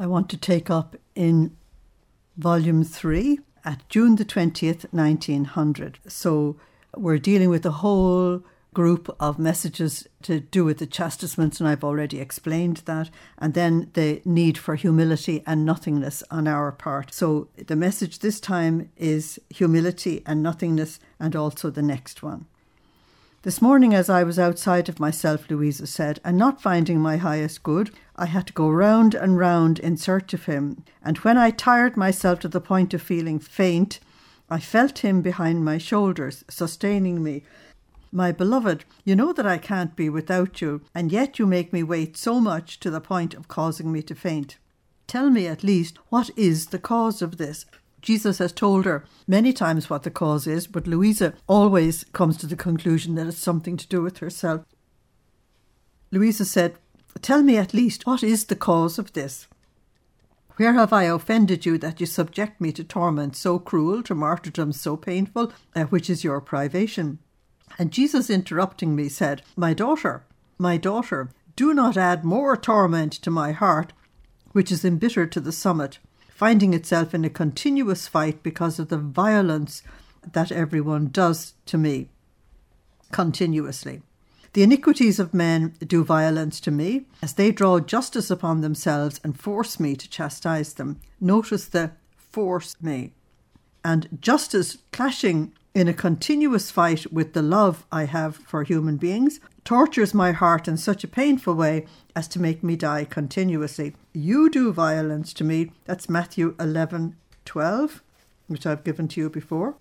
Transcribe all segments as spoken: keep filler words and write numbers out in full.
I want to take up in volume three at June the twentieth, nineteen hundred. So we're dealing with a whole group of messages to do with the chastisements, and I've already explained that, and then the need for humility and nothingness on our part. So the message this time is humility and nothingness, and also the next one. This morning as I was outside of myself, Louisa said, and not finding my highest good, I had to go round and round in search of him, and when I tired myself to the point of feeling faint, I felt him behind my shoulders, sustaining me. My beloved, you know that I can't be without you, and yet you make me wait so much to the point of causing me to faint. Tell me at least, what is the cause of this? Jesus has told her many times what the cause is, but Louisa always comes to the conclusion that it's something to do with herself. Louisa said, tell me at least, what is the cause of this? Where have I offended you that you subject me to torment so cruel, to martyrdom so painful, uh, which is your privation? And Jesus, interrupting me, said, My daughter, my daughter, do not add more torment to my heart, which is embittered to the summit, finding itself in a continuous fight because of the violence that everyone does to me continuously. The iniquities of men do violence to me, as they draw justice upon themselves and force me to chastise them. Notice the force me. And justice clashing in a continuous fight with the love I have for human beings, tortures my heart in such a painful way as to make me die continuously. You do violence to me. That's Matthew eleven twelve, which I've given to you before.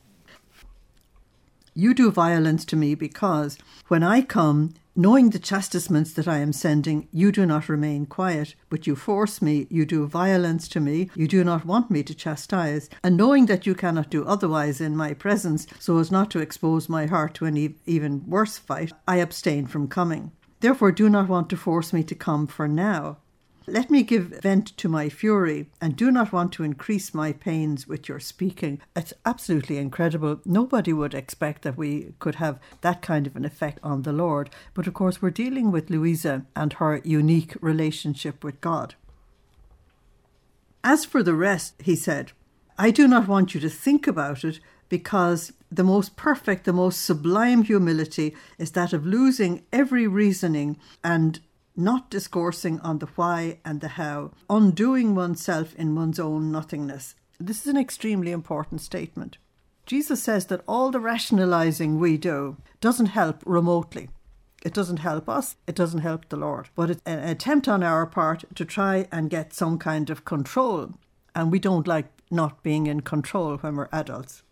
You do violence to me because when I come, knowing the chastisements that I am sending, you do not remain quiet, but you force me, you do violence to me, you do not want me to chastise, and knowing that you cannot do otherwise in my presence, so as not to expose my heart to an even worse fight, I abstain from coming. Therefore do not want to force me to come for now. Let me give vent to my fury, and do not want to increase my pains with your speaking. It's absolutely incredible. Nobody would expect that we could have that kind of an effect on the Lord. But of course, we're dealing with Louisa and her unique relationship with God. As for the rest, he said, I do not want you to think about it, because the most perfect, the most sublime humility is that of losing every reasoning and not discoursing on the why and the how, undoing oneself in one's own nothingness. This is an extremely important statement. Jesus says that all the rationalizing we do doesn't help remotely. It doesn't help us, it doesn't help the Lord. But it's an attempt on our part to try and get some kind of control. And we don't like not being in control when we're adults.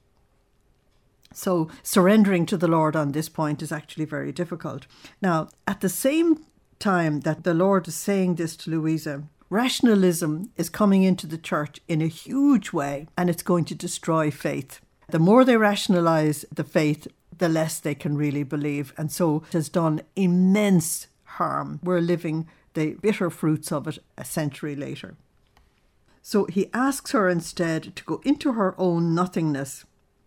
So surrendering to the Lord on this point is actually very difficult. Now, at the same time that the Lord is saying this to Louisa, rationalism is coming into the church in a huge way, and it's going to destroy faith. The more they rationalize the faith, the less they can really believe, and so it has done immense harm. We're living the bitter fruits of it a century later. So he asks her instead to go into her own nothingness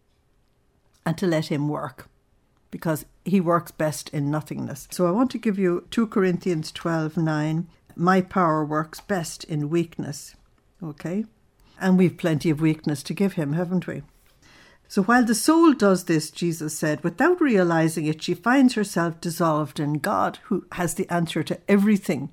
and to let him work, because he works best in nothingness. So I want to give you two Corinthians twelve nine. My power works best in weakness. Okay? And we've plenty of weakness to give him, haven't we? So while the soul does this, Jesus said, without realizing it, she finds herself dissolved in God, who has the answer to everything.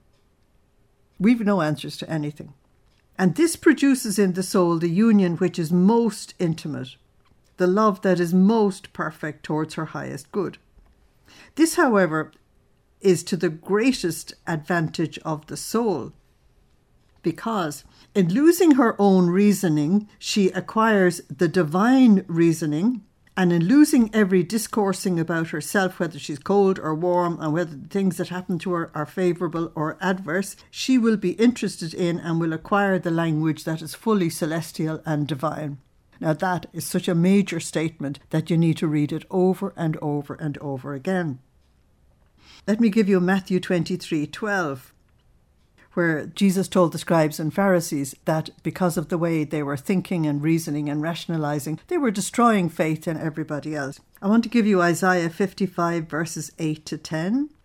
We've no answers to anything. And this produces in the soul the union which is most intimate, the love that is most perfect towards her highest good. This, however, is to the greatest advantage of the soul, because in losing her own reasoning, she acquires the divine reasoning, and in losing every discoursing about herself, whether she's cold or warm, and whether the things that happen to her are favourable or adverse, she will be interested in and will acquire the language that is fully celestial and divine. Now that is such a major statement that you need to read it over and over and over again. Let me give you Matthew twenty-three twelve, where Jesus told the scribes and Pharisees that because of the way they were thinking and reasoning and rationalizing, they were destroying faith in everybody else. I want to give you Isaiah fifty-five verses eight to ten.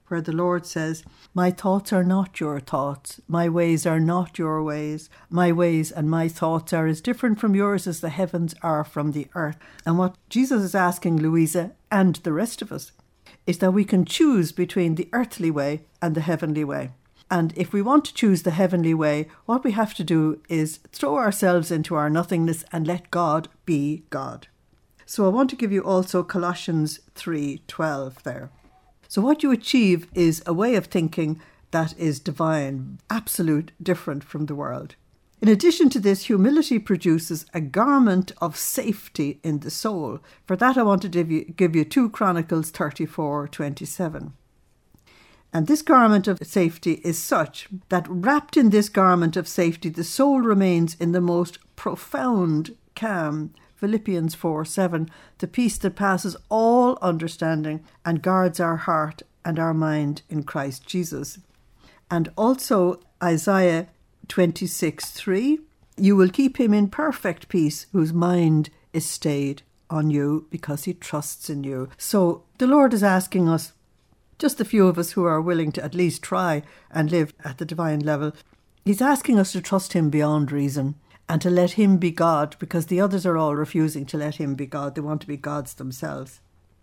where the Lord says, "My thoughts are not your thoughts, my ways are not your ways. My ways and my thoughts are as different from yours as the heavens are from the earth." And what Jesus is asking Louisa and the rest of us is that we can choose between the earthly way and the heavenly way. And if we want to choose the heavenly way, what we have to do is throw ourselves into our nothingness and let God be God. So I want to give you also Colossians three twelve there. So what you achieve is a way of thinking that is divine, absolute, different from the world. In addition to this, humility produces a garment of safety in the soul. For that I want to give you, give you two Chronicles thirty-four twenty-seven. And this garment of safety is such that wrapped in this garment of safety, the soul remains in the most profound calm. Philippians four seven, the peace that passes all understanding and guards our heart and our mind in Christ Jesus. And also Isaiah twenty-six three, you will keep him in perfect peace whose mind is stayed on you because he trusts in you. So the Lord is asking us, just a few of us who are willing to at least try and live at the divine level, he's asking us to trust him beyond reason and to let him be God, because the others are all refusing to let him be God. They want to be gods themselves.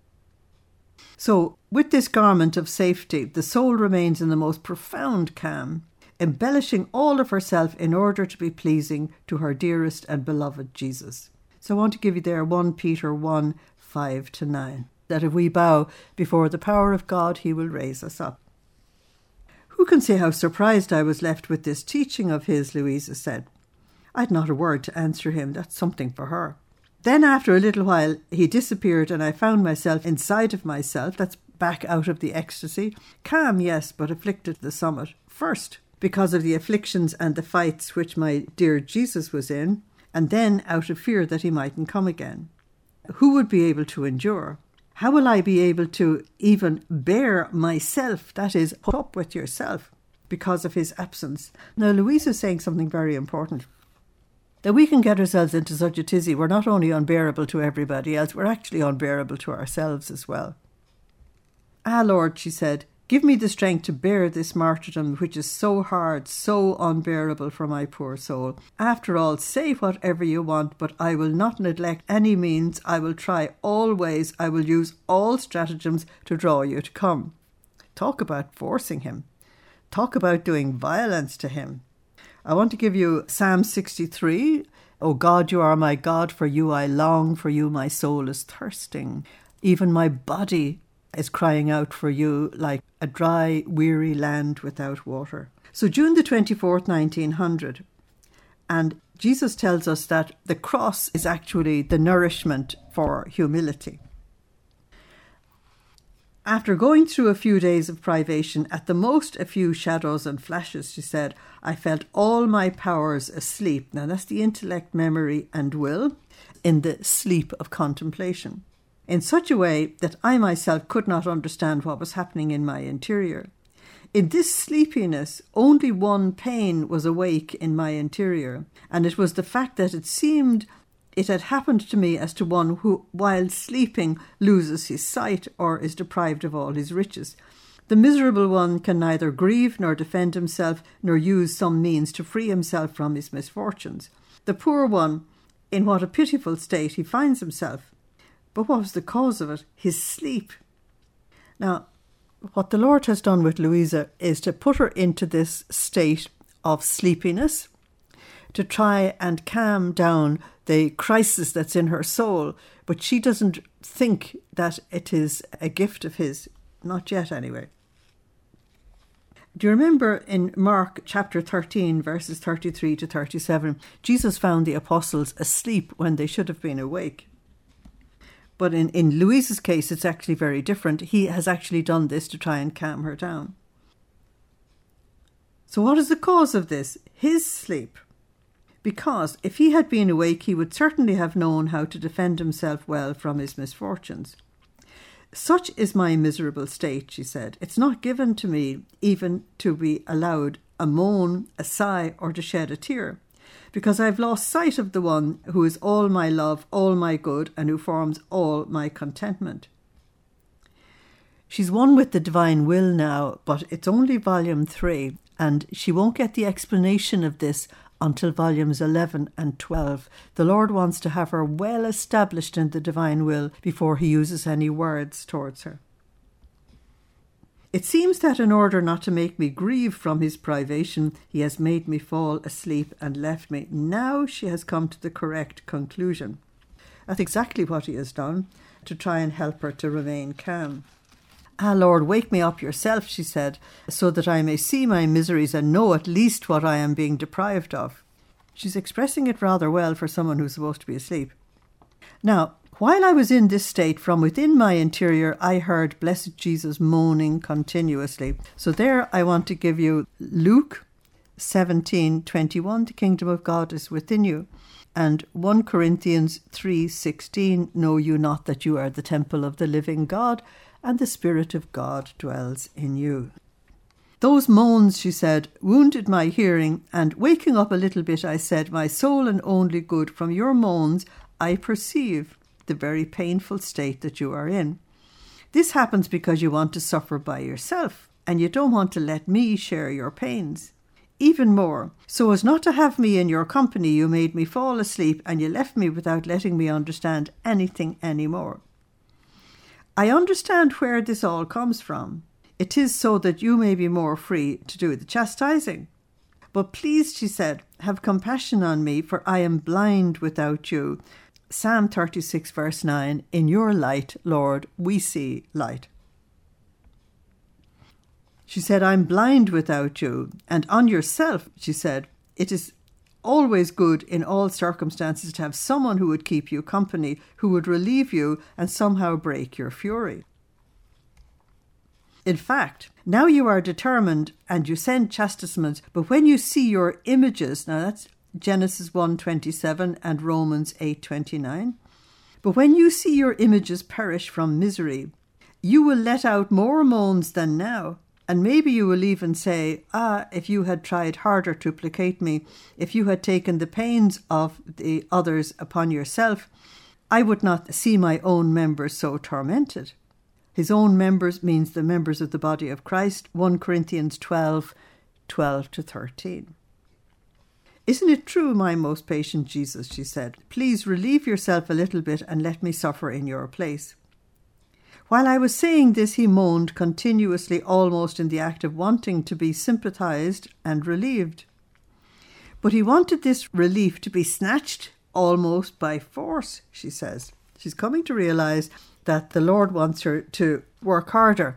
So with this garment of safety, the soul remains in the most profound calm, embellishing all of herself in order to be pleasing to her dearest and beloved Jesus. So I want to give you there First Peter one five to nine. That if we bow before the power of God, he will raise us up. Who can say how surprised I was left with this teaching of his, Louisa said. I'd not a word to answer him. That's something for her. Then after a little while, he disappeared and I found myself inside of myself. That's back out of the ecstasy. Calm, yes, but afflicted to the summit. First, because of the afflictions and the fights which my dear Jesus was in, and then out of fear that he mightn't come again. Who would be able to endure? How will I be able to even bear myself, that is, put up with yourself, because of his absence? Now, Louisa is saying something very important. That we can get ourselves into such a tizzy, we're not only unbearable to everybody else, we're actually unbearable to ourselves as well. Ah, Lord, she said, give me the strength to bear this martyrdom which is so hard, so unbearable for my poor soul. After all, say whatever you want, but I will not neglect any means. I will try all ways. I will use all stratagems to draw you to come. Talk about forcing him. Talk about doing violence to him. I want to give you Psalm sixty-three. O God, you are my God, for you I long, for you my soul is thirsting. Even my body is crying out for you like a dry, weary land without water. So June the twenty-fourth, nineteen hundred. And Jesus tells us that the cross is actually the nourishment for humility. After going through a few days of privation, at the most a few shadows and flashes, she said, I felt all my powers asleep. Now that's the intellect, memory and will in the sleep of contemplation, in such a way that I myself could not understand what was happening in my interior. In this sleepiness, only one pain was awake in my interior, and it was the fact that it seemed it had happened to me as to one who, while sleeping, loses his sight or is deprived of all his riches. The miserable one can neither grieve nor defend himself, nor use some means to free himself from his misfortunes. The poor one, in what a pitiful state he finds himself. But what was the cause of it? His sleep. Now, what the Lord has done with Louisa is to put her into this state of sleepiness, to try and calm down the crisis that's in her soul, but she doesn't think that it is a gift of his, not yet anyway. Do you remember in Mark chapter thirteen, verses thirty-three to thirty-seven, Jesus found the apostles asleep when they should have been awake. But in, in Louisa's case, it's actually very different. He has actually done this to try and calm her down. So what is the cause of this? His sleep. Because if he had been awake, he would certainly have known how to defend himself well from his misfortunes. Such is my miserable state, she said. It's not given to me even to be allowed a moan, a sigh, or to shed a tear, because I've lost sight of the one who is all my love, all my good, and who forms all my contentment. She's one with the divine will now, but it's only volume three, and she won't get the explanation of this until volumes eleven and twelve. The Lord wants to have her well established in the divine will before he uses any words towards her. It seems that in order not to make me grieve from his privation, he has made me fall asleep and left me. Now she has come to the correct conclusion. That's exactly what he has done, to try and help her to remain calm. Ah, Lord, wake me up yourself, she said, so that I may see my miseries and know at least what I am being deprived of. She's expressing it rather well for someone who's supposed to be asleep. Now, while I was in this state, from within my interior, I heard blessed Jesus moaning continuously. So there I want to give you Luke seventeen twenty-one, the kingdom of God is within you. And First Corinthians three sixteen, know you not that you are the temple of the living God, and the Spirit of God dwells in you. Those moans, she said, wounded my hearing, and waking up a little bit, I said, my soul and only good, from your moans I perceive the very painful state that you are in. This happens because you want to suffer by yourself, and you don't want to let me share your pains. Even more, so as not to have me in your company, you made me fall asleep, and you left me without letting me understand anything anymore. I understand where this all comes from. It is so that you may be more free to do the chastising. But please, she said, have compassion on me, for I am blind without you. Psalm thirty-six verse nine, in your light, Lord, we see light. She said, I'm blind without you. And on yourself, she said, it is always good in all circumstances to have someone who would keep you company, who would relieve you and somehow break your fury. In fact, now you are determined and you send chastisement, but when you see your images, now that's Genesis one twenty-seven and Romans eight twenty-nine, but when you see your images perish from misery, you will let out more moans than now. And maybe you will even say, ah, if you had tried harder to placate me, if you had taken the pains of the others upon yourself, I would not see my own members so tormented. His own members means the members of the body of Christ, First Corinthians twelve, twelve to thirteen. Isn't it true, my most patient Jesus, she said, please relieve yourself a little bit and let me suffer in your place. While I was saying this, he moaned continuously, almost in the act of wanting to be sympathized and relieved. But he wanted this relief to be snatched almost by force, she says. She's coming to realize that the Lord wants her to work harder.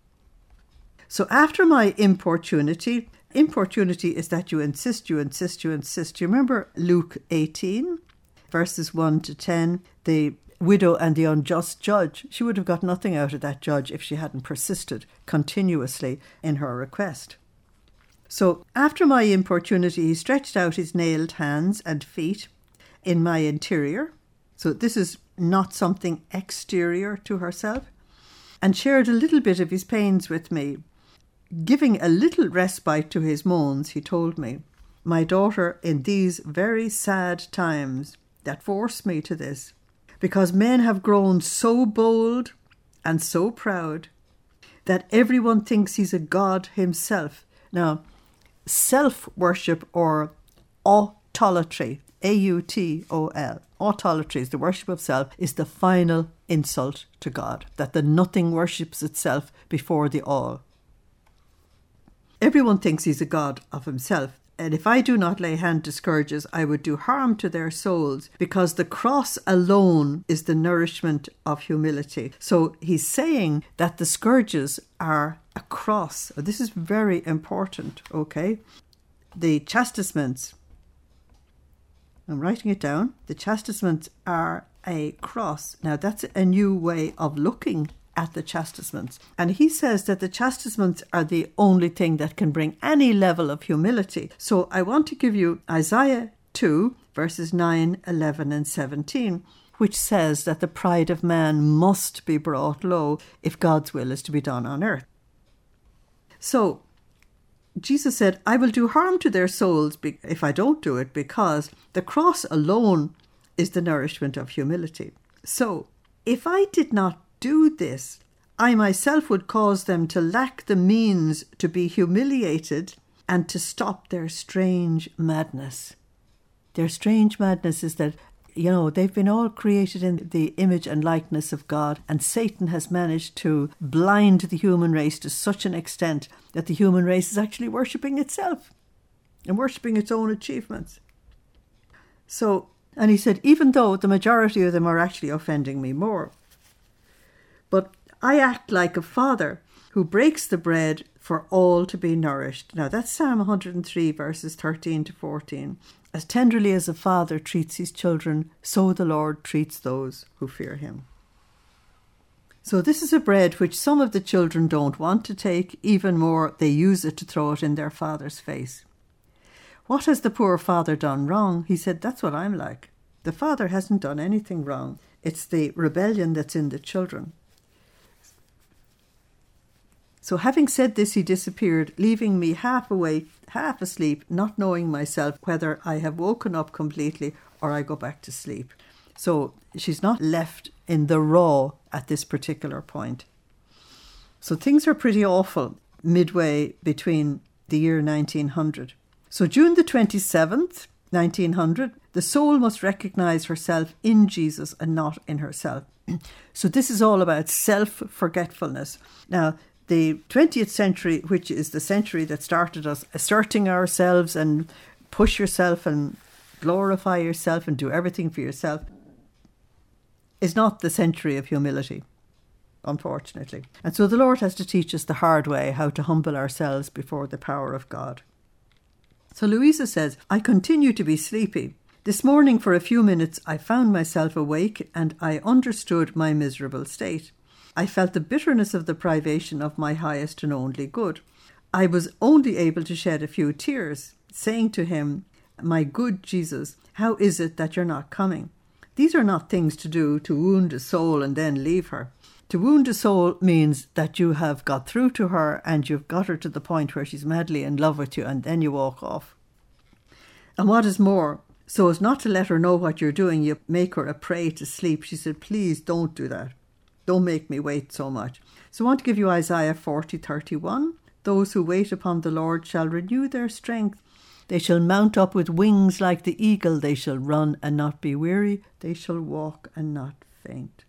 So after my importunity, importunity is that you insist, you insist, you insist. You remember Luke eighteen, verses one to ten, the widow and the unjust judge. She would have got nothing out of that judge if she hadn't persisted continuously in her request. So after my importunity, he stretched out his nailed hands and feet in my interior. So this is not something exterior to herself, and shared a little bit of his pains with me. Giving a little respite to his moans, he told me, my daughter, in these very sad times that force me to this, because men have grown so bold and so proud that everyone thinks he's a god himself. Now, self-worship or autolatry, A U T O L, autolatry is the worship of self, is the final insult to God, that the nothing worships itself before the all. Everyone thinks he's a god of himself. And if I do not lay hand to scourges, I would do harm to their souls, because the cross alone is the nourishment of humility. So he's saying that the scourges are a cross. This is very important, okay? The chastisements, I'm writing it down, the chastisements are a cross. Now that's a new way of looking at the chastisements. And he says that the chastisements are the only thing that can bring any level of humility. So I want to give you Isaiah two, verses nine, eleven and seventeen, which says that the pride of man must be brought low if God's will is to be done on earth. So Jesus said, I will do harm to their souls if I don't do it, because the cross alone is the nourishment of humility. So if I did not do this, I myself would cause them to lack the means to be humiliated and to stop their strange madness. Their strange madness is that, you know, they've been all created in the image and likeness of God, and Satan has managed to blind the human race to such an extent that the human race is actually worshipping itself and worshipping its own achievements. So, and he said, even though the majority of them are actually offending me more, but I act like a father who breaks the bread for all to be nourished. Now that's Psalm one hundred three verses thirteen to fourteen. As tenderly as a father treats his children, so the Lord treats those who fear him. So this is a bread which some of the children don't want to take. Even more, they use it to throw it in their father's face. What has the poor father done wrong? He said, that's what I'm like. The father hasn't done anything wrong. It's the rebellion that's in the children. So having said this, he disappeared, leaving me half awake, half asleep, not knowing myself whether I have woken up completely or I go back to sleep. So she's not left in the raw at this particular point. So things are pretty awful midway between the year nineteen hundred. So June the twenty-seventh, nineteen hundred, the soul must recognise herself in Jesus and not in herself. So this is all about self-forgetfulness. Now, the twentieth century, which is the century that started us asserting ourselves and push yourself and glorify yourself and do everything for yourself, is not the century of humility, unfortunately. And so the Lord has to teach us the hard way how to humble ourselves before the power of God. So Louisa says, I continue to be sleepy. This morning for a few minutes I found myself awake and I understood my miserable state. I felt the bitterness of the privation of my highest and only good. I was only able to shed a few tears, saying to him, my good Jesus, how is it that you're not coming? These are not things to do to wound a soul and then leave her. To wound a soul means that you have got through to her and you've got her to the point where she's madly in love with you, and then you walk off. And what is more, so as not to let her know what you're doing, you make her a prey to sleep. She said, please don't do that. Don't make me wait so much. So I want to give you Isaiah forty thirty-one. Those who wait upon the Lord shall renew their strength. They shall mount up with wings like the eagle. They shall run and not be weary. They shall walk and not faint.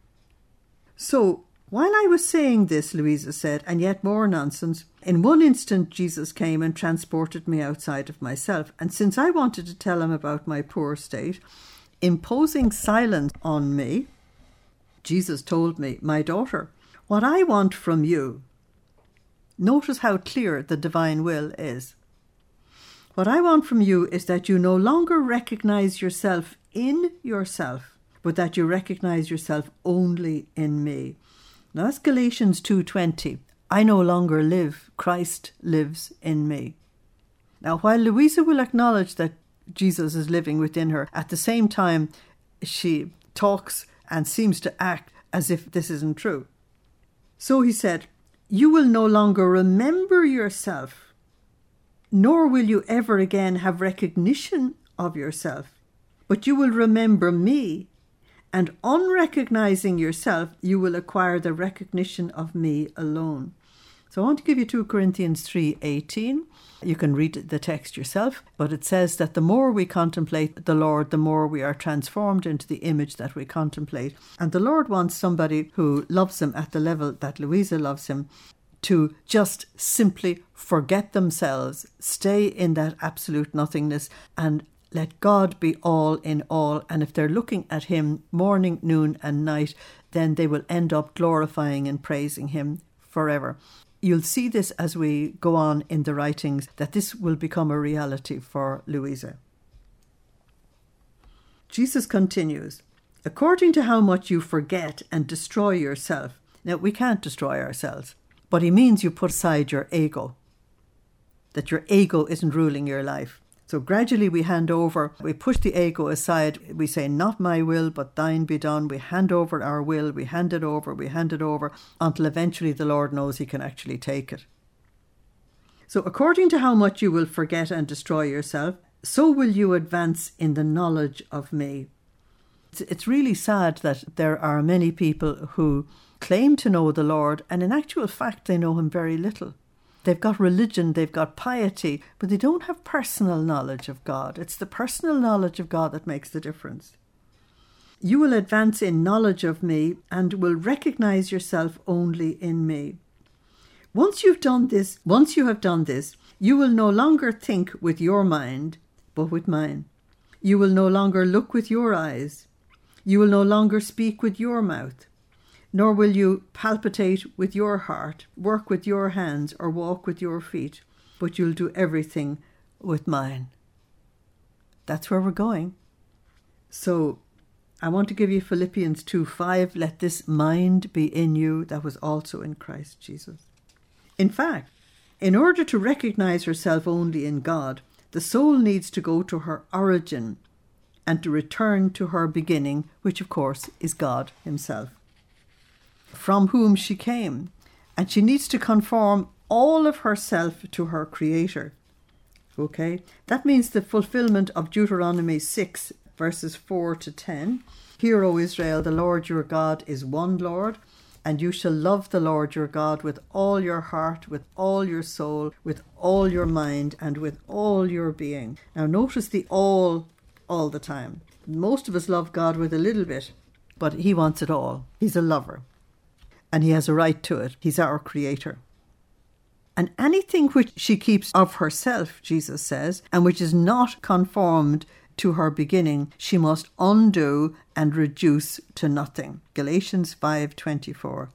So while I was saying this, Louisa said, and yet more nonsense, in one instant Jesus came and transported me outside of myself. And since I wanted to tell him about my poor state, imposing silence on me, Jesus told me, my daughter, what I want from you, notice how clear the divine will is. What I want from you is that you no longer recognize yourself in yourself, but that you recognize yourself only in me. Now that's Galatians two twenty. I no longer live, Christ lives in me. Now while Louisa will acknowledge that Jesus is living within her, at the same time she talks and seems to act as if this isn't true. So he said, you will no longer remember yourself, nor will you ever again have recognition of yourself, but you will remember me, and on recognizing yourself, you will acquire the recognition of me alone. So I want to give you two Corinthians three eighteen. You can read the text yourself, but it says that the more we contemplate the Lord, the more we are transformed into the image that we contemplate. And the Lord wants somebody who loves him at the level that Louisa loves him to just simply forget themselves, stay in that absolute nothingness, and let God be all in all. And if they're looking at him morning, noon and night, then they will end up glorifying and praising him forever. You'll see this as we go on in the writings, that this will become a reality for Louisa. Jesus continues, according to how much you forget and destroy yourself. Now, we can't destroy ourselves, but he means you put aside your ego, that your ego isn't ruling your life. So gradually we hand over, we push the ego aside, we say, not my will, but thine be done. We hand over our will, we hand it over, we hand it over, until eventually the Lord knows he can actually take it. So according to how much you will forget and destroy yourself, so will you advance in the knowledge of me. It's, it's really sad that there are many people who claim to know the Lord, and in actual fact they know him very little. They've got religion, they've got piety, but they don't have personal knowledge of God. It's the personal knowledge of God that makes the difference. You will advance in knowledge of me and will recognize yourself only in me. Once you've done this, once you have done this, you will no longer think with your mind, but with mine. You will no longer look with your eyes. You will no longer speak with your mouth. Nor will you palpitate with your heart, work with your hands, or walk with your feet, but you'll do everything with mine. That's where we're going. So I want to give you Philippians two five. Let this mind be in you that was also in Christ Jesus. In fact, in order to recognize herself only in God, the soul needs to go to her origin and to return to her beginning, which of course is God himself, from whom she came, and she needs to conform all of herself to her Creator. Okay, that means the fulfillment of Deuteronomy six, verses four to ten. Hear, O Israel, the Lord your God is one Lord, and you shall love the Lord your God with all your heart, with all your soul, with all your mind, and with all your being. Now notice the all, all the time. Most of us love God with a little bit, but he wants it all. He's a lover. And he has a right to it. He's our Creator. And anything which she keeps of herself, Jesus says, and which is not conformed to her beginning, she must undo and reduce to nothing. Galatians five twenty-four.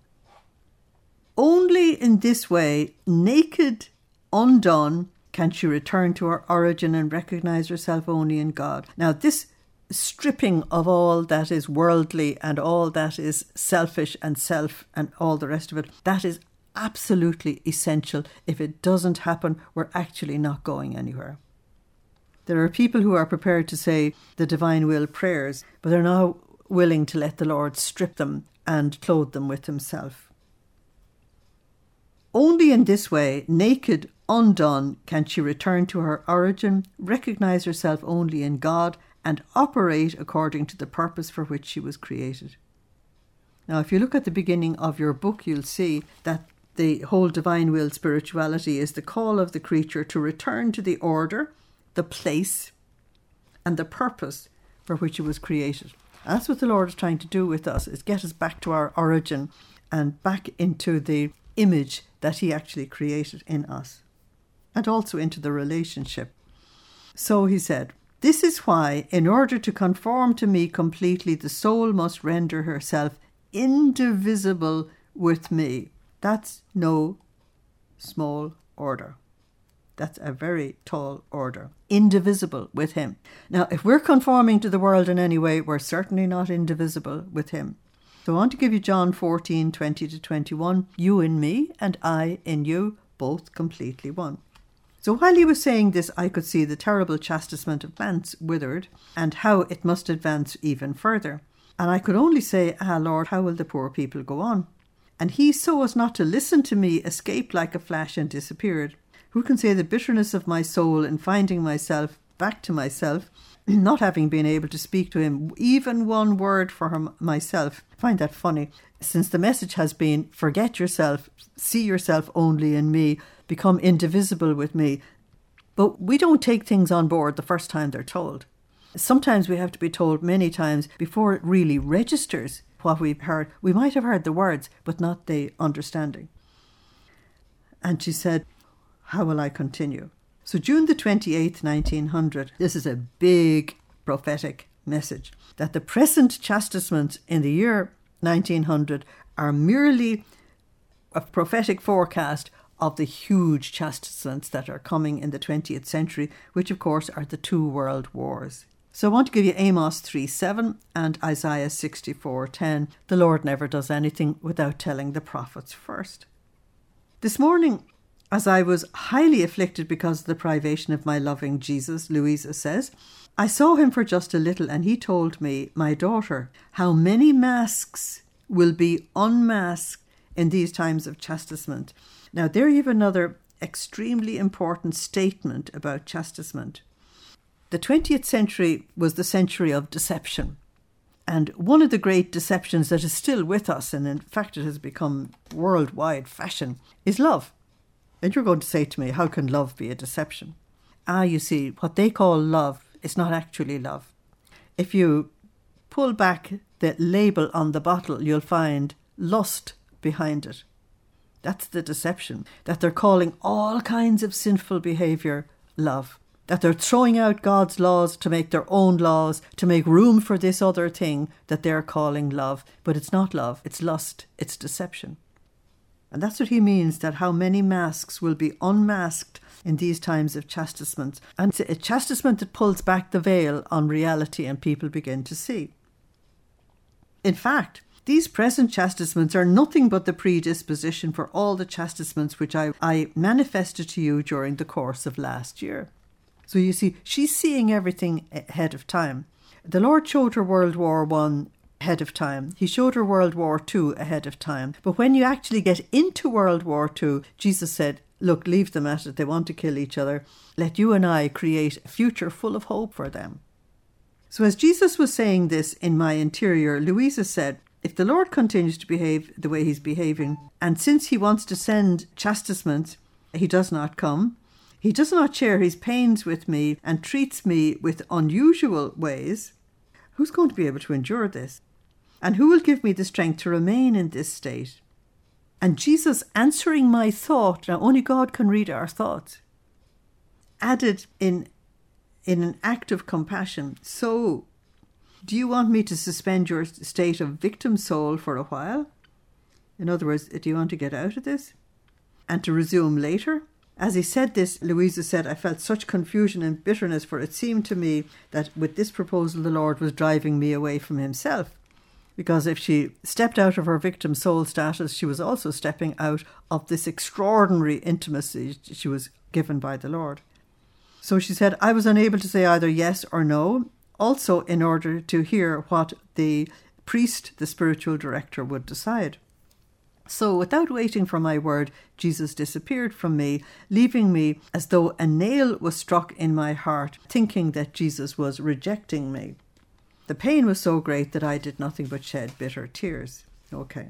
Only in this way, naked, undone, can she return to her origin and recognize herself only in God. Now, this stripping of all that is worldly and all that is selfish and self and all the rest of it, that is absolutely essential. If it doesn't happen, we're actually not going anywhere. There are people who are prepared to say the divine will prayers, but they're not willing to let the Lord strip them and clothe them with himself. Only in this way, naked, undone, can she return to her origin, recognize herself only in God, and operate according to the purpose for which she was created. Now, if you look at the beginning of your book, you'll see that the whole divine will spirituality is the call of the creature to return to the order, the place, and the purpose for which it was created. That's what the Lord is trying to do with us, is get us back to our origin and back into the image that he actually created in us, and also into the relationship. So he said, this is why, in order to conform to me completely, the soul must render herself indivisible with me. That's no small order. That's a very tall order. Indivisible with him. Now, if we're conforming to the world in any way, we're certainly not indivisible with him. So I want to give you John fourteen, twenty to twenty-one. You in me and I in you, both completely one. So while he was saying this, I could see the terrible chastisement of plants withered and how it must advance even further. And I could only say, ah, Lord, how will the poor people go on? And he, so as not to listen to me, escaped like a flash and disappeared. Who can say the bitterness of my soul in finding myself back to myself, not having been able to speak to him even one word for him myself? I find that funny, since the message has been, forget yourself, see yourself only in me, become indivisible with me. But we don't take things on board the first time they're told. Sometimes we have to be told many times before it really registers what we've heard. We might have heard the words, but not the understanding. And she said, how will I continue? So June the twenty-eighth, nineteen hundred, this is a big prophetic message, that the present chastisements in the year nineteen hundred are merely a prophetic forecast of the huge chastisements that are coming in the twentieth century, which of course are the two world wars. So I want to give you Amos three seven and Isaiah sixty-four ten. The Lord never does anything without telling the prophets first. This morning, as I was highly afflicted because of the privation of my loving Jesus, Louisa says, I saw him for just a little, and he told me, my daughter, how many masks will be unmasked in these times of chastisement. Now, there you have another extremely important statement about chastisement. The twentieth century was the century of deception. And one of the great deceptions that is still with us, and in fact it has become worldwide fashion, is love. And you're going to say to me, how can love be a deception? Ah, you see, what they call love is not actually love. If you pull back the label on the bottle, you'll find lust behind it. That's the deception, that they're calling all kinds of sinful behaviour love. That they're throwing out God's laws to make their own laws, to make room for this other thing that they're calling love. But it's not love, it's lust, it's deception. And that's what he means, that how many masks will be unmasked in these times of chastisement. And it's a chastisement that pulls back the veil on reality and people begin to see. In fact, these present chastisements are nothing but the predisposition for all the chastisements which I, I manifested to you during the course of last year. So you see, she's seeing everything ahead of time. The Lord showed her World War One ahead of time. He showed her World War Two ahead of time. But when you actually get into World War Two, Jesus said, look, leave them at it. They want to kill each other. Let you and I create a future full of hope for them. So as Jesus was saying this in my interior, Louisa said, if the Lord continues to behave the way he's behaving, and since he wants to send chastisement, he does not come, he does not share his pains with me and treats me with unusual ways, who's going to be able to endure this? And who will give me the strength to remain in this state? And Jesus answering my thought, now only God can read our thoughts, added in, in an act of compassion, so do you want me to suspend your state of victim soul for a while? In other words, do you want to get out of this? And to resume later? As he said this, Louisa said, I felt such confusion and bitterness, for it seemed to me that with this proposal the Lord was driving me away from himself. Because if she stepped out of her victim soul status, she was also stepping out of this extraordinary intimacy she was given by the Lord. So she said, I was unable to say either yes or no, also in order to hear what the priest, the spiritual director, would decide. So without waiting for my word, Jesus disappeared from me, leaving me as though a nail was struck in my heart, thinking that Jesus was rejecting me. The pain was so great that I did nothing but shed bitter tears. Okay.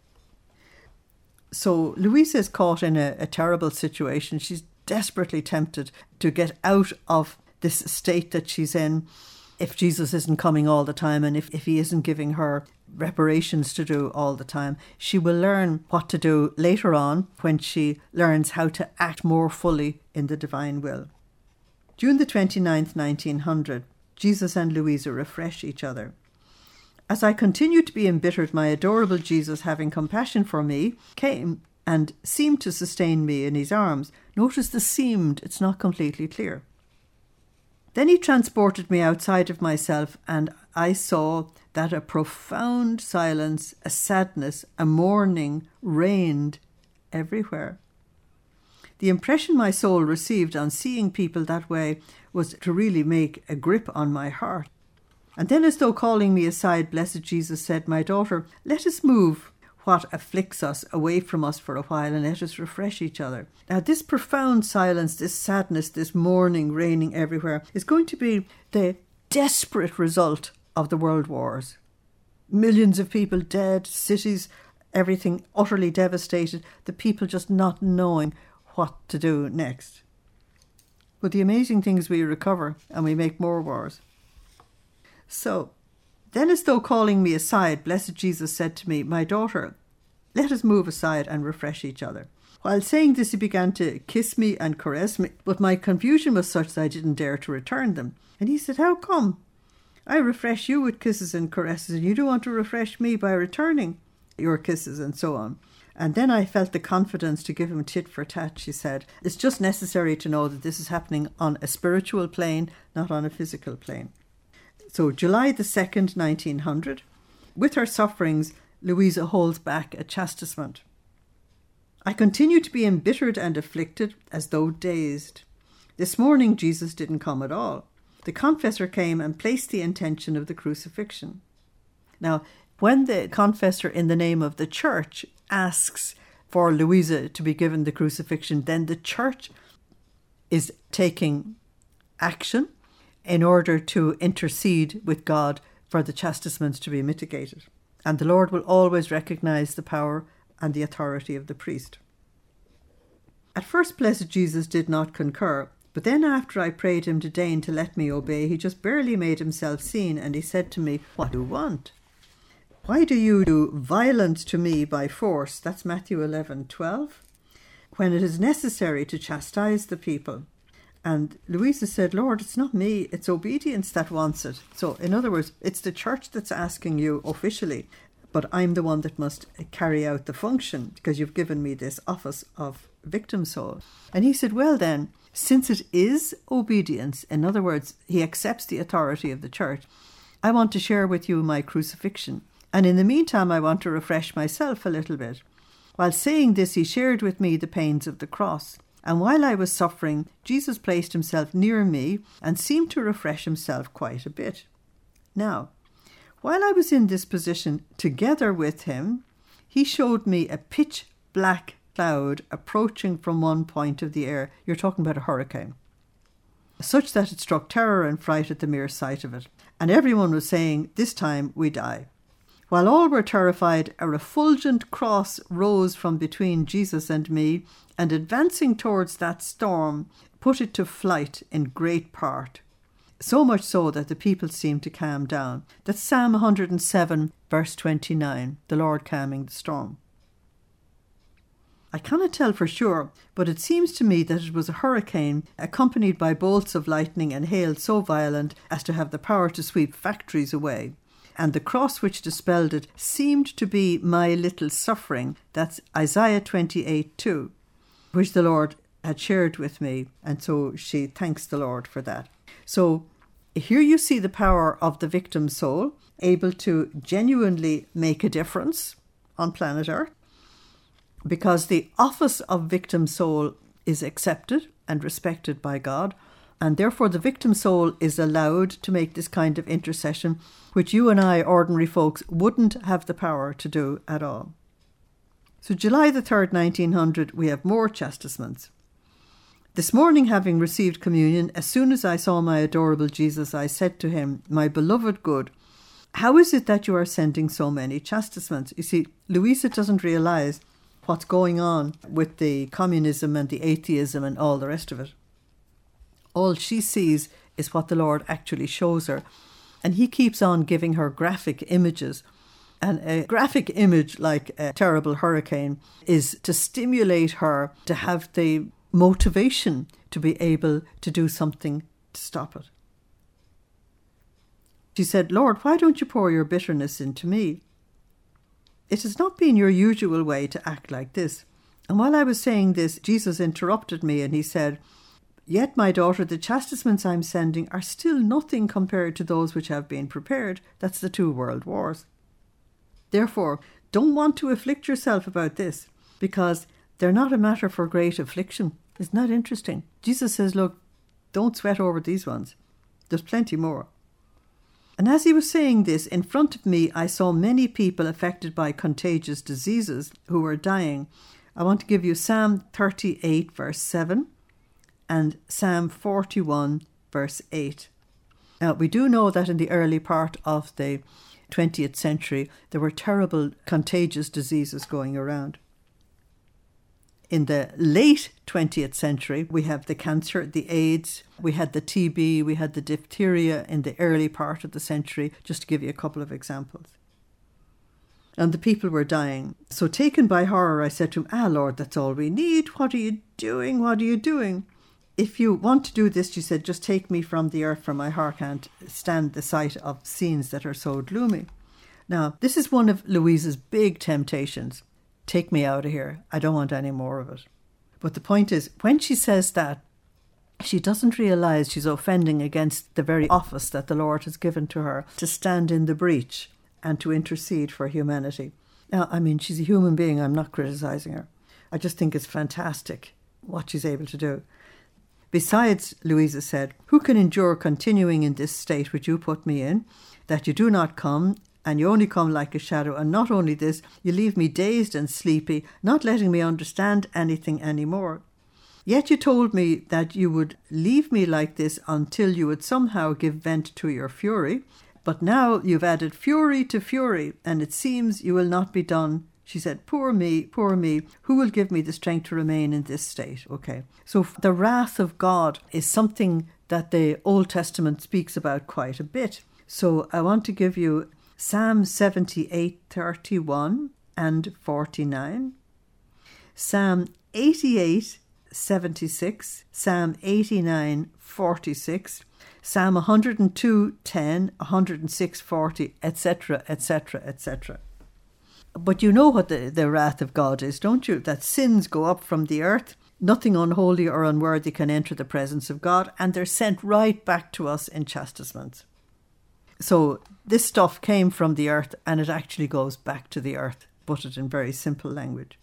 So Louisa is caught in a, a terrible situation. She's desperately tempted to get out of this state that she's in if Jesus isn't coming all the time, and if, if he isn't giving her reparations to do all the time. She will learn what to do later on when she learns how to act more fully in the divine will. June the twenty-ninth, nineteen hundred, Jesus and Louisa refresh each other. As I continued to be embittered, my adorable Jesus, having compassion for me, came and seemed to sustain me in his arms. Notice the seemed, it's not completely clear. Then he transported me outside of myself, and I saw that a profound silence, a sadness, a mourning reigned everywhere. The impression my soul received on seeing people that way was to really make a grip on my heart. And then, as though calling me aside, blessed Jesus said, my daughter, let us move what afflicts us away from us for a while, and let us refresh each other. Now, this profound silence, this sadness, this mourning reigning everywhere is going to be the desperate result of the world wars. Millions of people dead, cities, everything utterly devastated, the people just not knowing what to do next. But the amazing thing is we recover and we make more wars. So, then as though calling me aside, blessed Jesus said to me, my daughter, let us move aside and refresh each other. While saying this, he began to kiss me and caress me, but my confusion was such that I didn't dare to return them. And he said, how come? I refresh you with kisses and caresses, and you don't want to refresh me by returning your kisses and so on. And then I felt the confidence to give him tit for tat, she said. It's just necessary to know that this is happening on a spiritual plane, not on a physical plane. So July the second, nineteen hundred, with her sufferings, Louisa holds back a chastisement. I continue to be embittered and afflicted as though dazed. This morning Jesus didn't come at all. The confessor came and placed the intention of the crucifixion. Now, when the confessor in the name of the church asks for Louisa to be given the crucifixion, then the church is taking action in order to intercede with God for the chastisements to be mitigated. And the Lord will always recognize the power and the authority of the priest. At first, blessed Jesus did not concur, but then after I prayed him to deign to let me obey, he just barely made himself seen, and he said to me, "What do you want? Why do you do violence to me by force?" That's Matthew eleven twelve. "When it is necessary to chastise the people." And Louisa said, "Lord, it's not me, it's obedience that wants it." So in other words, it's the church that's asking you officially, but I'm the one that must carry out the function because you've given me this office of victim soul. And he said, well then, since it is obedience, in other words, he accepts the authority of the church, I want to share with you my crucifixion. And in the meantime, I want to refresh myself a little bit. While saying this, he shared with me the pains of the cross. And while I was suffering, Jesus placed himself near me and seemed to refresh himself quite a bit. Now, while I was in this position together with him, he showed me a pitch black cloud approaching from one point of the air. You're talking about a hurricane. Such that it struck terror and fright at the mere sight of it. And everyone was saying, "This time we die." While all were terrified, a refulgent cross rose from between Jesus and me, and advancing towards that storm, put it to flight in great part. So much so that the people seemed to calm down. That's Psalm one hundred seven, verse twenty-nine, the Lord calming the storm. I cannot tell for sure, but it seems to me that it was a hurricane accompanied by bolts of lightning and hail so violent as to have the power to sweep factories away. And the cross which dispelled it seemed to be my little suffering. That's Isaiah twenty-eight two, which the Lord had shared with me. And so she thanks the Lord for that. So here you see the power of the victim soul, able to genuinely make a difference on planet Earth, because the office of victim soul is accepted and respected by God. And therefore the victim soul is allowed to make this kind of intercession, which you and I, ordinary folks, wouldn't have the power to do at all. So July the third, nineteen hundred, we have more chastisements. This morning, having received communion, as soon as I saw my adorable Jesus, I said to him, "My beloved good, how is it that you are sending so many chastisements?" You see, Louisa doesn't realise what's going on with the communism and the atheism and all the rest of it. All she sees is what the Lord actually shows her. And he keeps on giving her graphic images. And a graphic image like a terrible hurricane is to stimulate her to have the motivation to be able to do something to stop it. She said, "Lord, why don't you pour your bitterness into me? It has not been your usual way to act like this." And while I was saying this, Jesus interrupted me and he said, "Yet, my daughter, the chastisements I'm sending are still nothing compared to those which have been prepared." That's the two world wars. Therefore, don't want to afflict yourself about this, because they're not a matter for great affliction. Isn't that interesting? Jesus says, look, don't sweat over these ones. There's plenty more. And as he was saying this, in front of me, I saw many people affected by contagious diseases who were dying. I want to give you Psalm thirty-eight, verse seven. And Psalm forty-one, verse eight. Now, we do know that in the early part of the twentieth century, there were terrible contagious diseases going around. In the late twentieth century, we have the cancer, the AIDS, we had the T B, we had the diphtheria in the early part of the century, just to give you a couple of examples. And the people were dying. So taken by horror, I said to him, "Ah, Lord, that's all we need. What are you doing? What are you doing? If you want to do this," she said, "just take me from the earth, for my heart can't stand the sight of scenes that are so gloomy." Now, this is one of Louisa's big temptations. Take me out of here. I don't want any more of it. But the point is, when she says that, she doesn't realise she's offending against the very office that the Lord has given to her to stand in the breach and to intercede for humanity. Now, I mean, she's a human being. I'm not criticising her. I just think it's fantastic what she's able to do. Besides, Louisa said, "Who can endure continuing in this state which you put me in, that you do not come, and you only come like a shadow, and not only this, you leave me dazed and sleepy, not letting me understand anything anymore. Yet you told me that you would leave me like this until you would somehow give vent to your fury. But now you've added fury to fury, and it seems you will not be done. She said, poor me, poor me, who will give me the strength to remain in this state? Okay, so the wrath of God is something that the Old Testament speaks about quite a bit. So I want to give you Psalm seventy-eight, thirty-one and forty-nine, Psalm eighty-eight, seventy-six, Psalm eighty-nine, forty-six, Psalm one hundred two, ten, one hundred six, forty, et cetera, et cetera, et cetera. But you know what the, the wrath of God is, don't you? That sins go up from the earth, nothing unholy or unworthy can enter the presence of God, and they're sent right back to us in chastisement. So this stuff came from the earth, and it actually goes back to the earth, put it in very simple language.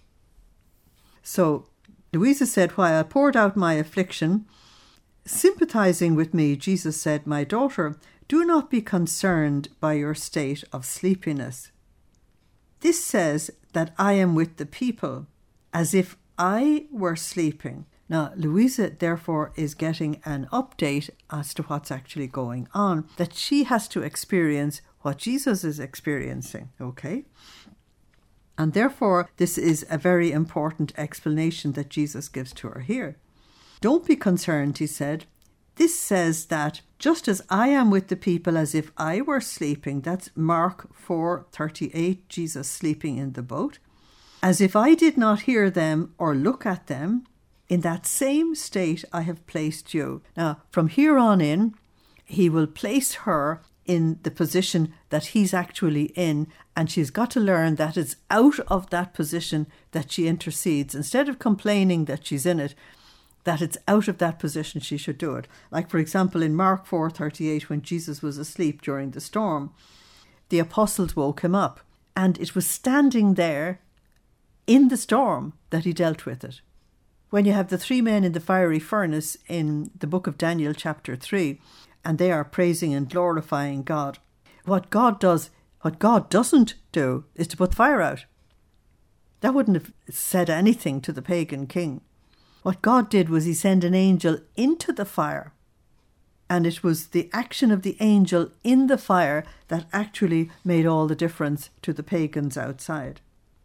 So Louisa said, while I poured out my affliction, sympathizing with me, Jesus said, my daughter, do not be concerned by your state of sleepiness. This says that I am with the people, as if I were sleeping. Now, Louisa, therefore, is getting an update as to what's actually going on, that she has to experience what Jesus is experiencing, okay? And therefore, this is a very important explanation that Jesus gives to her here. Don't be concerned, he said. This says that just as I am with the people as if I were sleeping, that's Mark four thirty-eight, Jesus sleeping in the boat, as if I did not hear them or look at them, in that same state I have placed you. Now, from here on in, he will place her in the position that he's actually in, and she's got to learn that it's out of that position that she intercedes. Instead of complaining that she's in it, that it's out of that position she should do it. Like, for example, in Mark four thirty-eight, when Jesus was asleep during the storm, the apostles woke him up, and it was standing there in the storm that he dealt with it. When you have the three men in the fiery furnace in the book of Daniel chapter three, and they are praising and glorifying God, what God does, what God doesn't do is to put the fire out. That wouldn't have said anything to the pagan king. What God did was he sent an angel into the fire, and it was the action of the angel in the fire that actually made all the difference to the pagans outside.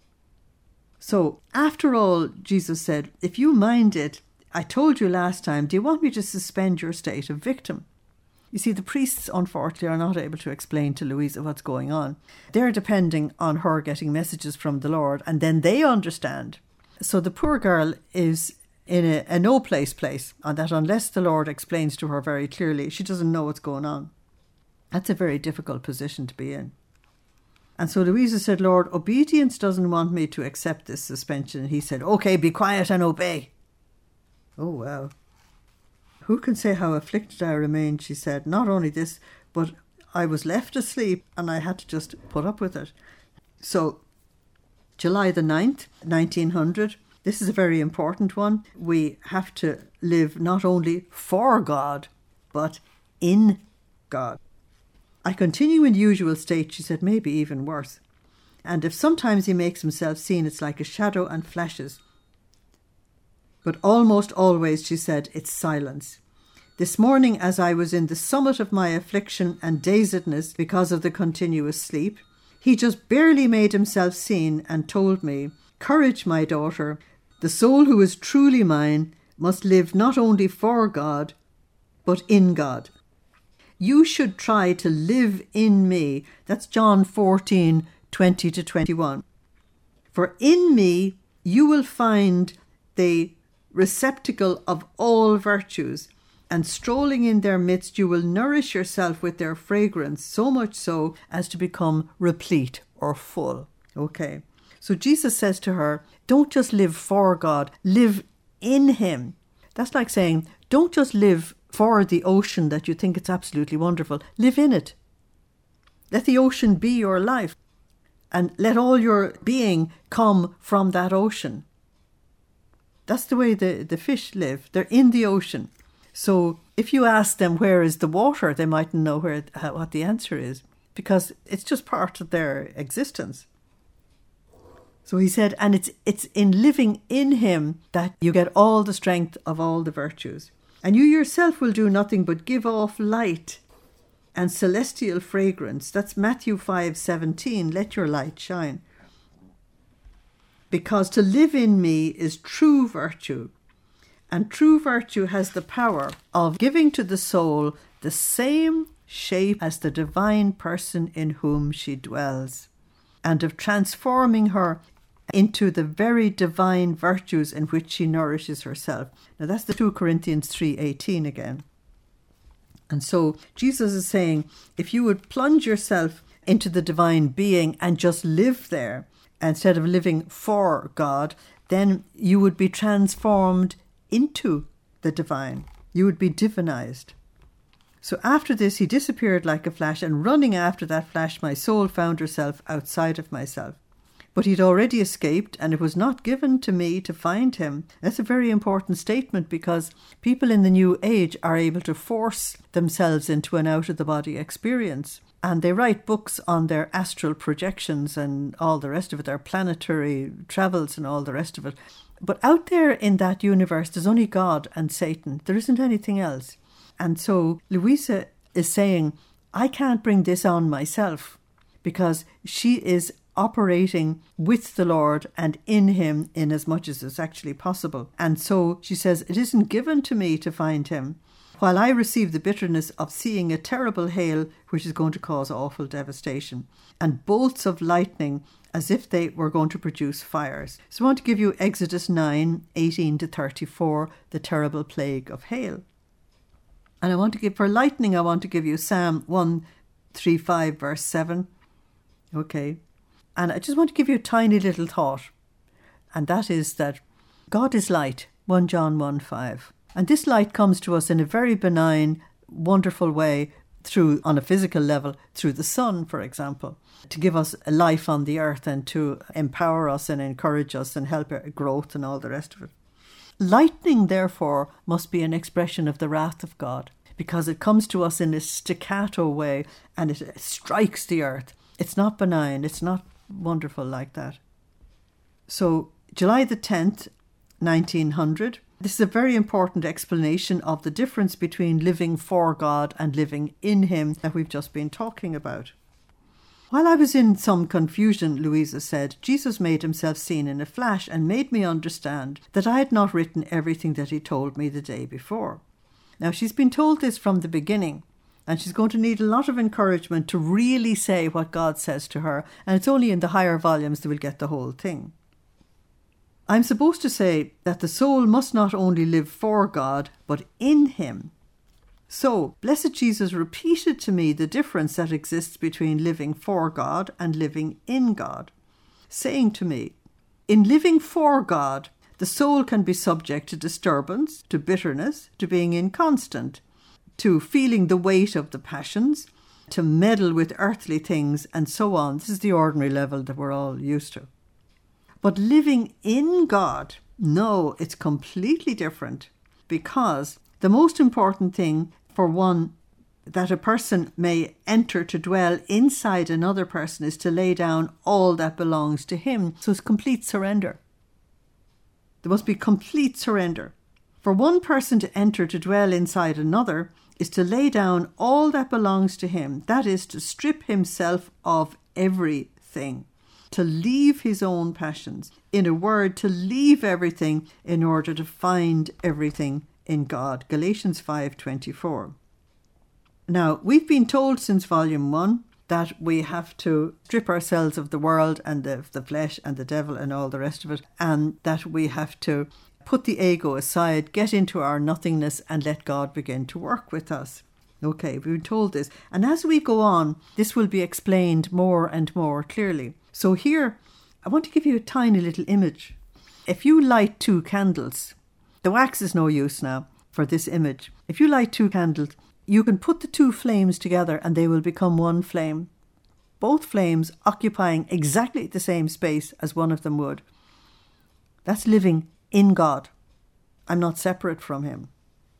So, after all, Jesus said, if you mind it, I told you last time, do you want me to suspend your state of victim? You see, the priests, unfortunately, are not able to explain to Louisa what's going on. They're depending on her getting messages from the Lord, and then they understand. So the poor girl is in a, a no-place place, and that unless the Lord explains to her very clearly, she doesn't know what's going on. That's a very difficult position to be in. And so Louisa said, Lord, obedience doesn't want me to accept this suspension. And he said, okay, be quiet and obey. Oh, wow. Who can say how afflicted I remained, she said. Not only this, but I was left asleep and I had to just put up with it. So, July the ninth, nineteen hundred, this is a very important one. We have to live not only for God, but in God. I continue in the usual state, she said, maybe even worse. And if sometimes he makes himself seen, it's like a shadow and flashes. But almost always, she said, it's silence. This morning, as I was in the summit of my affliction and dazedness because of the continuous sleep, he just barely made himself seen and told me, courage, my daughter, the soul who is truly mine must live not only for God, but in God. You should try to live in me. That's John fourteen, twenty to twenty-one. For in me you will find the receptacle of all virtues, and strolling in their midst you will nourish yourself with their fragrance, so much so as to become replete or full. Okay. So Jesus says to her, don't just live for God, live in him. That's like saying, don't just live for the ocean that you think it's absolutely wonderful. Live in it. Let the ocean be your life. And let all your being come from that ocean. That's the way the, the fish live. They're in the ocean. So if you ask them where is the water, they mightn't know where what the answer is, because it's just part of their existence. So he said, and it's it's in living in him that you get all the strength of all the virtues. And you yourself will do nothing but give off light and celestial fragrance. That's Matthew five seventeen. Let your light shine. Because to live in me is true virtue. And true virtue has the power of giving to the soul the same shape as the divine person in whom she dwells, and of transforming her into the very divine virtues in which she nourishes herself. Now that's the Second Corinthians three eighteen again. And so Jesus is saying, if you would plunge yourself into the divine being and just live there, instead of living for God, then you would be transformed into the divine. You would be divinized. So after this, he disappeared like a flash, and running after that flash, my soul found herself outside of myself. But he'd already escaped, and it was not given to me to find him. That's a very important statement, because people in the new age are able to force themselves into an out-of-the-body experience. And they write books on their astral projections and all the rest of it, their planetary travels and all the rest of it. But out there in that universe, there's only God and Satan. There isn't anything else. And so Louisa is saying, I can't bring this on myself, because she is operating with the Lord and in him in as much as is actually possible. And so she says, it isn't given to me to find him, while I receive the bitterness of seeing a terrible hail which is going to cause awful devastation, and bolts of lightning as if they were going to produce fires. So I want to give you Exodus nine eighteen to thirty-four, the terrible plague of hail. And I want to give, for lightning, I want to give you Psalm one thirty-five, verse seven. Okay. And I just want to give you a tiny little thought. And that is that God is light, First John one five. And this light comes to us in a very benign, wonderful way through, on a physical level, through the sun, for example, to give us a life on the earth and to empower us and encourage us and help our growth and all the rest of it. Lightning, therefore, must be an expression of the wrath of God, because it comes to us in a staccato way and it strikes the earth. It's not benign. It's not wonderful like that. So July the tenth, nineteen hundred, this is a very important explanation of the difference between living for God and living in him that we've just been talking about. While I was in some confusion, Louisa said, Jesus made himself seen in a flash and made me understand that I had not written everything that he told me the day before. Now, she's been told this from the beginning, and she's going to need a lot of encouragement to really say what God says to her, and it's only in the higher volumes that we'll get the whole thing. I'm supposed to say that the soul must not only live for God, but in him. So, Blessed Jesus repeated to me the difference that exists between living for God and living in God, saying to me, in living for God, the soul can be subject to disturbance, to bitterness, to being inconstant, to feeling the weight of the passions, to meddle with earthly things, and so on. This is the ordinary level that we're all used to. But living in God, no, it's completely different, because the most important thing for one, that a person may enter to dwell inside another person, is to lay down all that belongs to him. So it's complete surrender. There must be complete surrender. For one person to enter to dwell inside another is to lay down all that belongs to him. That is to strip himself of everything, to leave his own passions. In a word, to leave everything in order to find everything in God. Galatians five twenty-four. Now, we've been told since volume one that we have to strip ourselves of the world and the, the flesh and the devil and all the rest of it, and that we have to put the ego aside, get into our nothingness, and let God begin to work with us. Okay, we've been told this. And as we go on, this will be explained more and more clearly. So here, I want to give you a tiny little image. If you light two candles, the wax is no use now for this image. If you light two candles, you can put the two flames together and they will become one flame. Both flames occupying exactly the same space as one of them would. That's living in God. I'm not separate from him.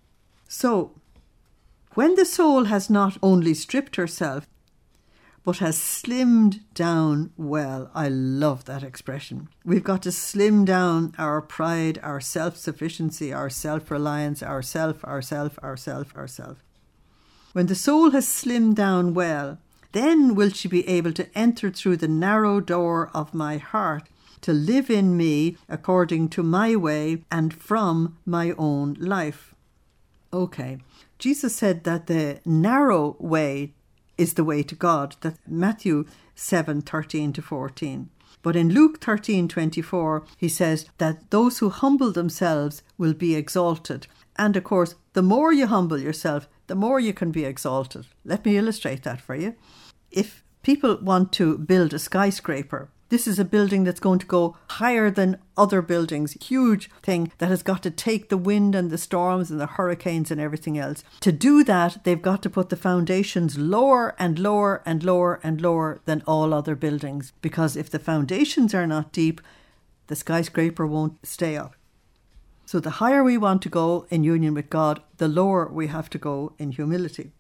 So, when the soul has not only stripped herself, but has slimmed down well, I love that expression. We've got to slim down our pride, our self-sufficiency, our self-reliance, ourself, ourself, ourself, ourself. When the soul has slimmed down well, then will she be able to enter through the narrow door of my heart, to live in me according to my way and from my own life. Okay, Jesus said that the narrow way is the way to God. That's Matthew seven, thirteen to fourteen. But in Luke thirteen, twenty-four, he says that those who humble themselves will be exalted. And of course, the more you humble yourself, the more you can be exalted. Let me illustrate that for you. If people want to build a skyscraper, this is a building that's going to go higher than other buildings, huge thing that has got to take the wind and the storms and the hurricanes and everything else. To do that, they've got to put the foundations lower and lower and lower and lower than all other buildings. Because if the foundations are not deep, the skyscraper won't stay up. So the higher we want to go in union with God, the lower we have to go in humility.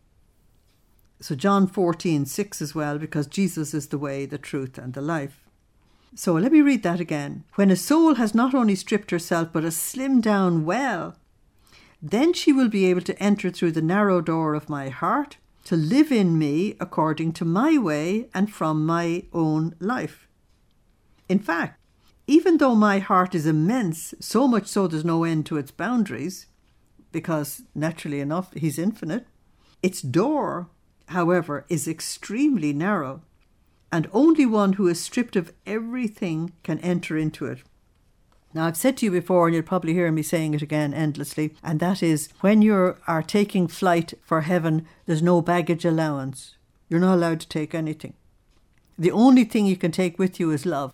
So John fourteen, six as well, because Jesus is the way, the truth and the life. So let me read that again. When a soul has not only stripped herself but has slimmed down well, then she will be able to enter through the narrow door of my heart, to live in me according to my way and from my own life. In fact, even though my heart is immense, so much so there's no end to its boundaries, because naturally enough, he's infinite, its door, however, is extremely narrow, and only one who is stripped of everything can enter into it. Now, I've said to you before, and you'll probably hear me saying it again endlessly, and that is, when you are taking flight for heaven, there's no baggage allowance. You're not allowed to take anything. The only thing you can take with you is love,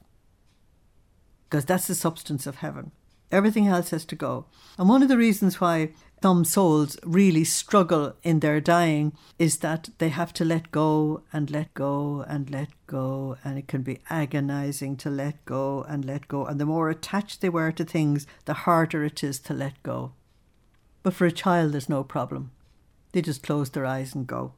because that's the substance of heaven. Everything else has to go. And one of the reasons why some souls really struggle in their dying is that they have to let go and let go and let go, and it can be agonizing to let go and let go. And the more attached they were to things, the harder it is to let go. But for a child, there's no problem. They just close their eyes and go.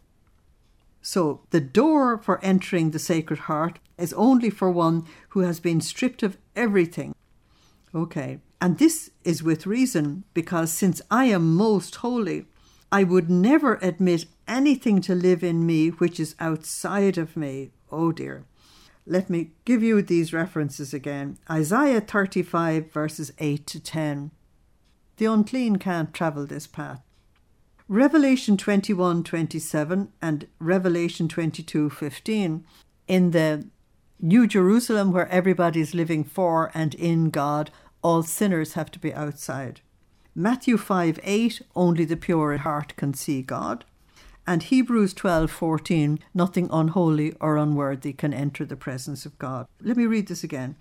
So the door for entering the Sacred Heart is only for one who has been stripped of everything. Okay, and this is with reason, because since I am most holy, I would never admit anything to live in me which is outside of me. Oh dear. Let me give you these references again. Isaiah thirty-five verses eight to ten. The unclean can't travel this path. Revelation twenty-one, twenty-seven and Revelation twenty-two, fifteen. In the New Jerusalem, where everybody's living for and in God, all sinners have to be outside. Matthew five, eight, only the pure in heart can see God. And Hebrews twelve, fourteen, nothing unholy or unworthy can enter the presence of God. Let me read this again.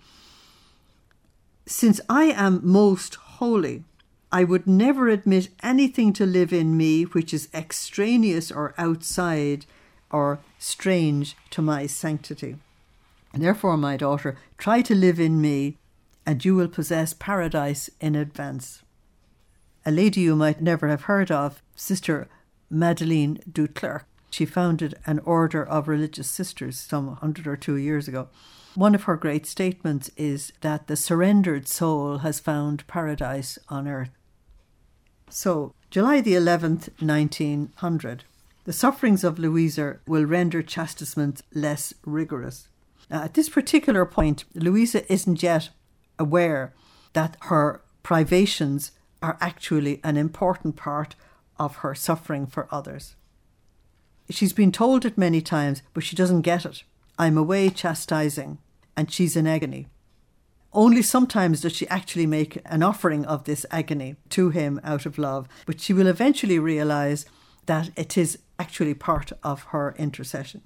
Since I am most holy, I would never admit anything to live in me which is extraneous or outside or strange to my sanctity. And therefore, my daughter, try to live in me, and you will possess paradise in advance. A lady you might never have heard of, Sister Madeleine du Clercq. She founded an order of religious sisters some hundred or two years ago. One of her great statements is that the surrendered soul has found paradise on earth. So, July the eleventh, nineteen hundred. The sufferings of Louisa will render chastisement less rigorous. Now, at this particular point, Louisa isn't yet aware that her privations are actually an important part of her suffering for others. She's been told it many times, but she doesn't get it. I'm away chastising, and she's in agony. Only sometimes does she actually make an offering of this agony to him out of love, but she will eventually realise that it is actually part of her intercession.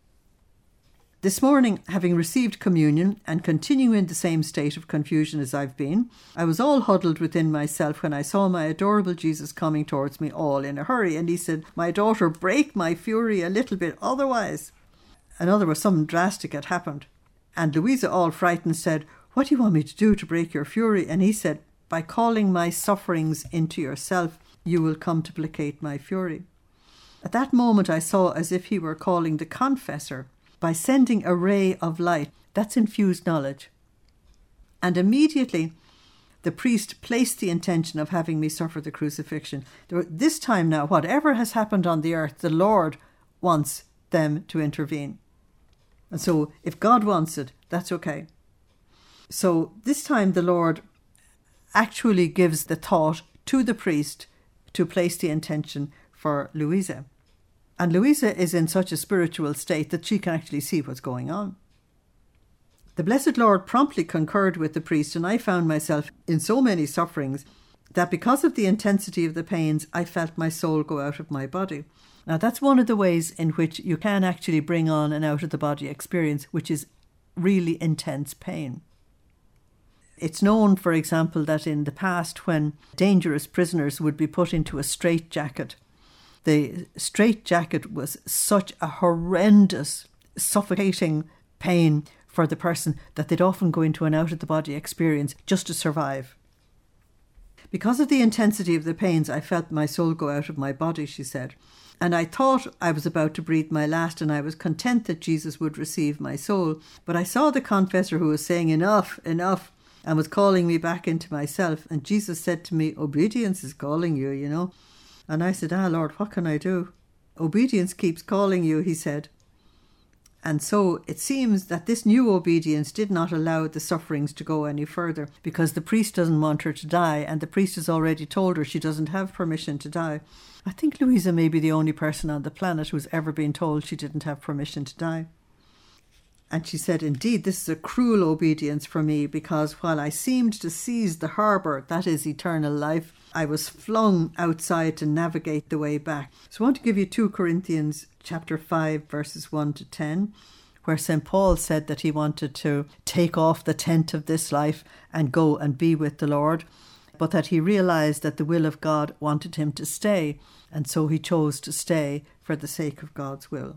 This morning, having received communion and continuing in the same state of confusion as I've been, I was all huddled within myself when I saw my adorable Jesus coming towards me all in a hurry. And he said, "My daughter, break my fury a little bit, otherwise." In other words, something drastic had happened. And Louisa, all frightened, said, "What do you want me to do to break your fury?" And he said, "By calling my sufferings into yourself, you will come to placate my fury." At that moment, I saw as if he were calling the confessor, by sending a ray of light. That's infused knowledge. And immediately the priest placed the intention of having me suffer the crucifixion. This time now, whatever has happened on the earth, the Lord wants them to intervene. And so if God wants it, that's okay. So this time the Lord actually gives the thought to the priest to place the intention for Louisa. And Louisa is in such a spiritual state that she can actually see what's going on. The Blessed Lord promptly concurred with the priest, and I found myself in so many sufferings that because of the intensity of the pains, I felt my soul go out of my body. Now, that's one of the ways in which you can actually bring on an out-of-the-body experience, which is really intense pain. It's known, for example, that in the past when dangerous prisoners would be put into a straitjacket, the straitjacket was such a horrendous, suffocating pain for the person that they'd often go into an out-of-the-body experience just to survive. Because of the intensity of the pains, I felt my soul go out of my body, she said. And I thought I was about to breathe my last, and I was content that Jesus would receive my soul. But I saw the confessor who was saying, enough, enough, and was calling me back into myself. And Jesus said to me, obedience is calling you, you know. And I said, ah, Lord, what can I do? Obedience keeps calling you, he said. And so it seems that this new obedience did not allow the sufferings to go any further, because the priest doesn't want her to die, and the priest has already told her she doesn't have permission to die. I think Louisa may be the only person on the planet who's ever been told she didn't have permission to die. And she said, indeed, this is a cruel obedience for me, because while I seemed to seize the harbour, that is eternal life, I was flung outside to navigate the way back. So I want to give you two Corinthians chapter five, verses one to ten, where Saint Paul said that he wanted to take off the tent of this life and go and be with the Lord, but that he realised that the will of God wanted him to stay, and so he chose to stay for the sake of God's will.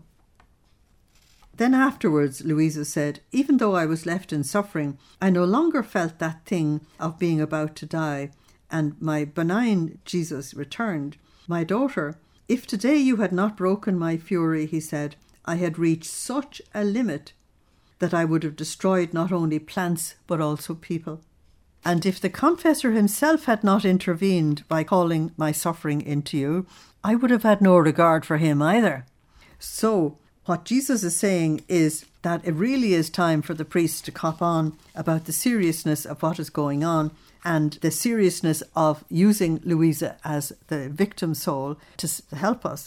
Then afterwards, Louisa said, even though I was left in suffering, I no longer felt that thing of being about to die, and my benign Jesus returned. My daughter, if today you had not broken my fury, he said, I had reached such a limit that I would have destroyed not only plants but also people. And if the confessor himself had not intervened by calling my suffering into you, I would have had no regard for him either. So what Jesus is saying is that it really is time for the priests to cop on about the seriousness of what is going on and the seriousness of using Louisa as the victim soul to help us.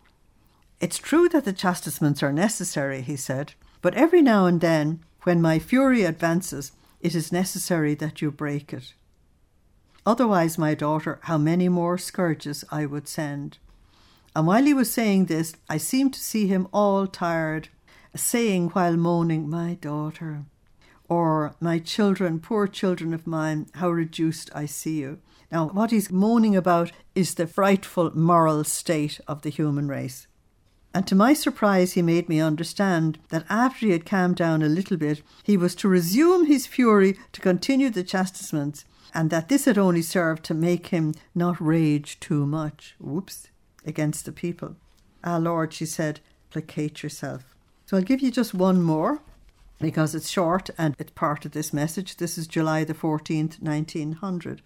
It's true that the chastisements are necessary, he said, but every now and then, when my fury advances, it is necessary that you break it. Otherwise, my daughter, how many more scourges I would send. And while he was saying this, I seemed to see him all tired, saying while moaning, my daughter, or my children, poor children of mine, how reduced I see you. Now, what he's moaning about is the frightful moral state of the human race. And to my surprise, he made me understand that after he had calmed down a little bit, he was to resume his fury to continue the chastisements, and that this had only served to make him not rage too much. Whoops. Against the people. Ah, Lord, she said, placate yourself. So I'll give you just one more, because it's short and it's part of this message. This is July the fourteenth, nineteen hundred.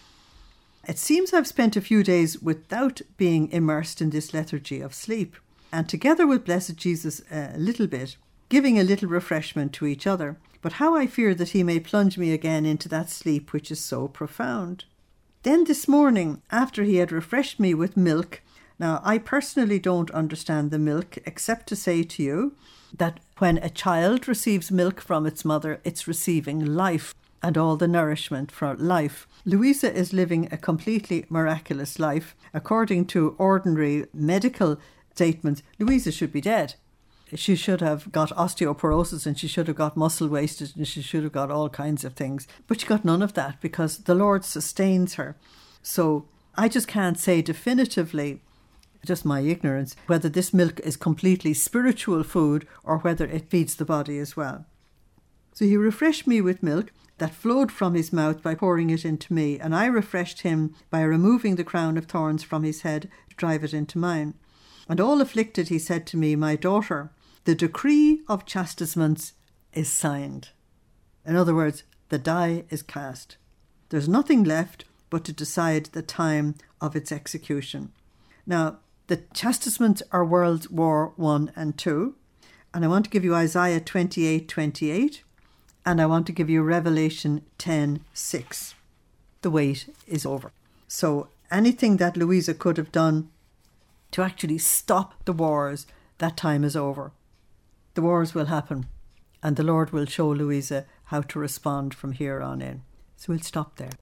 It seems I've spent a few days without being immersed in this lethargy of sleep, and together with Blessed Jesus a little bit, giving a little refreshment to each other. But how I fear that he may plunge me again into that sleep which is so profound. Then this morning, after he had refreshed me with milk, now, I personally don't understand the milk, except to say to you that when a child receives milk from its mother, it's receiving life and all the nourishment for life. Louisa is living a completely miraculous life. According to ordinary medical statements, Louisa should be dead. She should have got osteoporosis, and she should have got muscle wasted, and she should have got all kinds of things. But she got none of that because the Lord sustains her. So I just can't say definitively, just my ignorance, whether this milk is completely spiritual food or whether it feeds the body as well. So he refreshed me with milk that flowed from his mouth by pouring it into me, and I refreshed him by removing the crown of thorns from his head to drive it into mine. And all afflicted, he said to me, my daughter, the decree of chastisements is signed. In other words, the die is cast. There's nothing left but to decide the time of its execution. Now, the chastisements are World War One and Two, and I want to give you Isaiah twenty-eight twenty-eight, and I want to give you Revelation ten six. The wait is over. So anything that Louisa could have done to actually stop the wars, that time is over. The wars will happen, and the Lord will show Louisa how to respond from here on in. So we'll stop there.